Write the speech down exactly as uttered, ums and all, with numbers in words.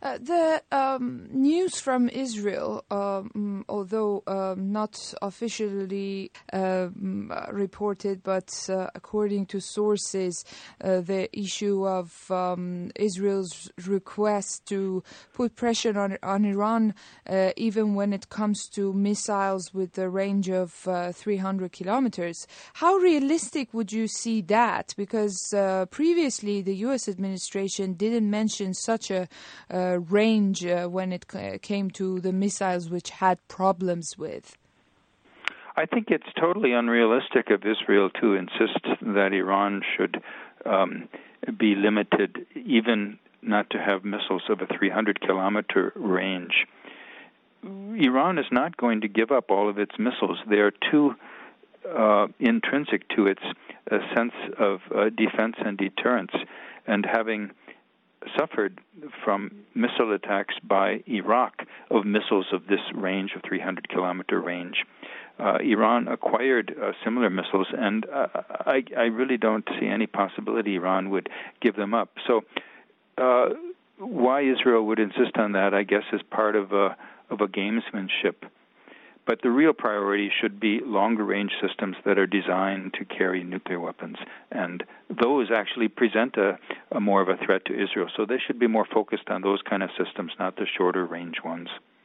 Uh, the um, news from Israel, um, although um, not officially um, reported, but uh, according to sources, uh, the issue of um, Israel's request to put pressure on, on Iran, uh, even when it comes to missiles with a range of uh, three hundred kilometers. How realistic would you see that? Because uh, previously the U S administration didn't mention such a uh, range uh, when it c- came to the missiles which had problems with. I think it's totally unrealistic of Israel to insist that Iran should um, be limited, even not to have missiles of a three hundred kilometer range. Iran is not going to give up all of its missiles. They are too uh, intrinsic to its uh, sense of uh, defense and deterrence, and having suffered from missile attacks by Iraq of missiles of this range, of three hundred kilometer range. Uh, Iran acquired uh, similar missiles, and uh, I, I really don't see any possibility Iran would give them up. So uh, why Israel would insist on that, I guess, is part of a, of a gamesmanship. But the real priority should be longer-range systems that are designed to carry nuclear weapons, and those actually present a, a more of a threat to Israel. So they should be more focused on those kind of systems, not the shorter-range ones.